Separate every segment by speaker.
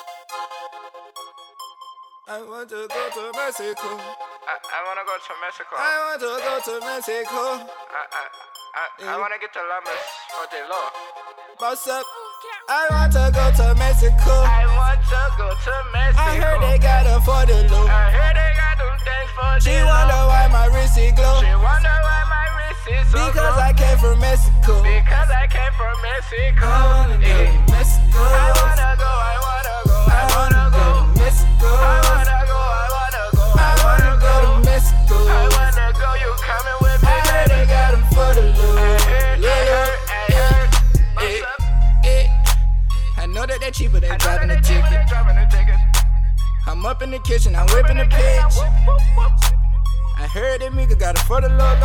Speaker 1: I want to go to Mexico.
Speaker 2: I wanna go to Mexico.
Speaker 1: I want to go to Mexico.
Speaker 2: I wanna get to Lamas for the law.
Speaker 1: Boss up. I want to go to Mexico.
Speaker 2: I want to go to Mexico.
Speaker 1: I heard they got them for the low.
Speaker 2: I heard they got them things for the
Speaker 1: She
Speaker 2: low.
Speaker 1: wonder why my wrist is glow.
Speaker 2: She wonder why my wrist is so
Speaker 1: Because
Speaker 2: glow.
Speaker 1: I came from Mexico.
Speaker 2: Because I came from Mexico.
Speaker 1: I wanna go to Mexico.
Speaker 2: I wanna go, I wanna go, I wanna go.
Speaker 1: Mexico.
Speaker 2: I wanna go, I wanna go,
Speaker 1: I wanna go to Mexico.
Speaker 2: I wanna go, you coming with me?
Speaker 1: I heard they got them for the low. I know that they cheaper, they driving the ticket. I'm up in the kitchen, I'm whipping the pitch. I heard that Mika got it for the low.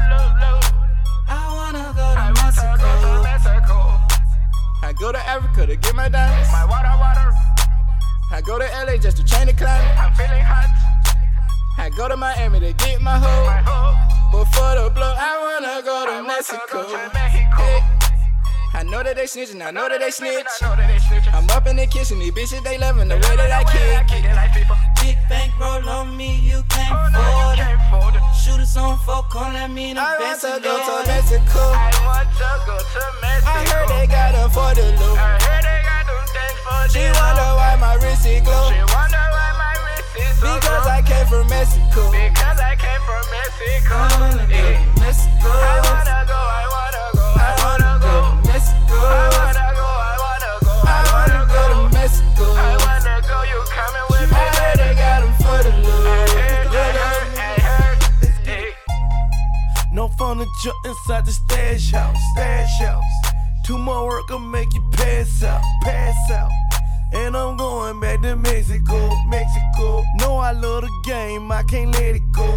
Speaker 1: I wanna go to Mexico. I go to Africa to get my diamonds.
Speaker 2: My water.
Speaker 1: I go to LA just to change the climate.
Speaker 2: I'm feeling hot.
Speaker 1: I go to Miami to get my hoe.
Speaker 2: My hoe.
Speaker 1: But for the blow, I wanna go to
Speaker 2: I want to
Speaker 1: Mexico.
Speaker 2: go to Mexico.
Speaker 1: I know that they snitching, I know that they snitch.
Speaker 2: I know that they snitching.
Speaker 1: I'm up in the kitchen, these bitches they loving the way that I kick.
Speaker 3: Big bankroll on me, you can't
Speaker 2: Oh, no,
Speaker 3: afford
Speaker 2: you
Speaker 3: it.
Speaker 2: can't afford it.
Speaker 3: Shooters on folk, call that me the
Speaker 1: I want
Speaker 3: best
Speaker 1: to
Speaker 3: of
Speaker 1: go to
Speaker 3: Lord.
Speaker 1: Mexico.
Speaker 2: I want to go to Mexico.
Speaker 1: I heard they got them for the low.
Speaker 2: I heard they got them things for
Speaker 1: She
Speaker 2: the
Speaker 1: wonder
Speaker 2: low.
Speaker 1: why my wrist is glow.
Speaker 2: She wonder why my wrist is so
Speaker 1: Because
Speaker 2: glow.
Speaker 1: I came from Mexico.
Speaker 2: Because I came from Mexico.
Speaker 1: I wanna go
Speaker 2: Yeah.
Speaker 1: to Mexico.
Speaker 2: I wanna go, I wanna go,
Speaker 1: I wanna go to Mexico.
Speaker 2: I wanna go, I wanna go,
Speaker 1: I wanna go to Mexico.
Speaker 2: I wanna go, you coming with me?
Speaker 1: I heard they got them for the low.
Speaker 2: I heard. Hey.
Speaker 4: No furniture inside the stash house. Too much work will make you pass out. And I'm going back to Mexico. Know I love the game, I can't let it go.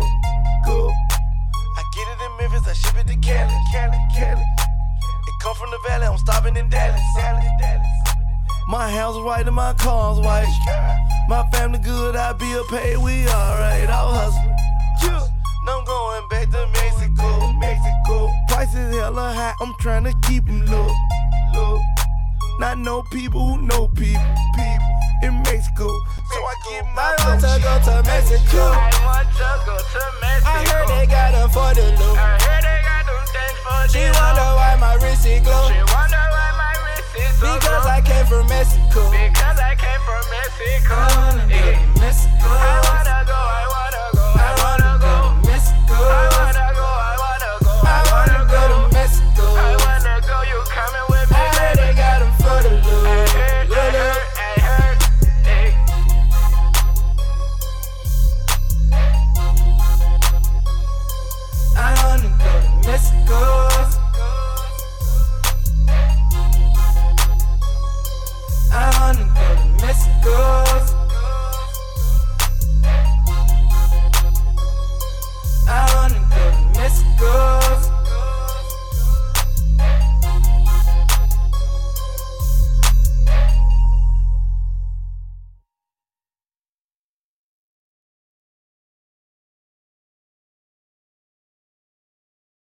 Speaker 4: I get it in Memphis, I ship it to Cali. It come from the valley, I'm stopping in Dallas. My house white and my car's white. My family good, I be a pay, we alright, I'll hustle. Now I'm going back to Mexico. Prices hella high, I'm trying to keep them low. Not know people who know people in Mexico. So I get my
Speaker 1: I want to go to Mexico.
Speaker 2: I want to go to Mexico.
Speaker 1: I heard they got them for the low.
Speaker 2: I heard they got them things for
Speaker 1: She
Speaker 2: the
Speaker 1: wonder
Speaker 2: low.
Speaker 1: why my wrist is glow.
Speaker 2: She wonder why my wrist is so
Speaker 1: Because
Speaker 2: glow.
Speaker 1: I came from Mexico.
Speaker 2: Because